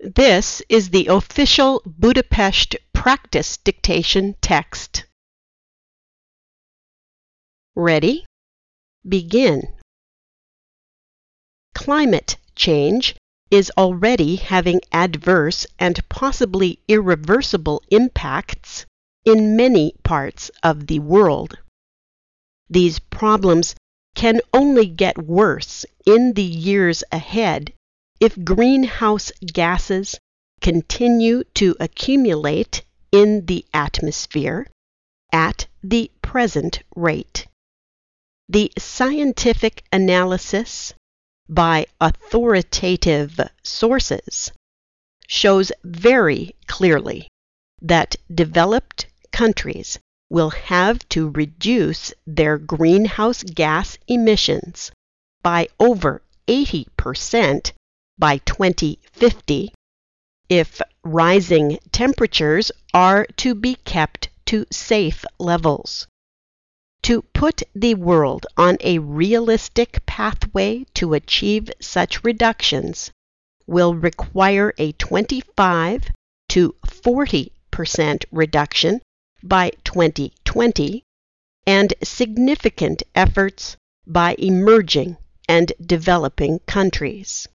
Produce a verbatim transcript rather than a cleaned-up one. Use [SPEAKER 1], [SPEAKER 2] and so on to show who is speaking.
[SPEAKER 1] This is the official Budapest practice dictation text. Ready? Begin. Climate change is already having adverse and possibly irreversible impacts in many parts of the world. These problems can only get worse in the years ahead if greenhouse gases continue to accumulate in the atmosphere at the present rate. The scientific analysis by authoritative sources shows very clearly that developed countries will have to reduce their greenhouse gas emissions by over eighty percent by twenty fifty if rising temperatures are to be kept to safe levels. To put the world on a realistic pathway to achieve such reductions will require a twenty-five to forty percent reduction by twenty twenty and significant efforts by emerging and developing countries.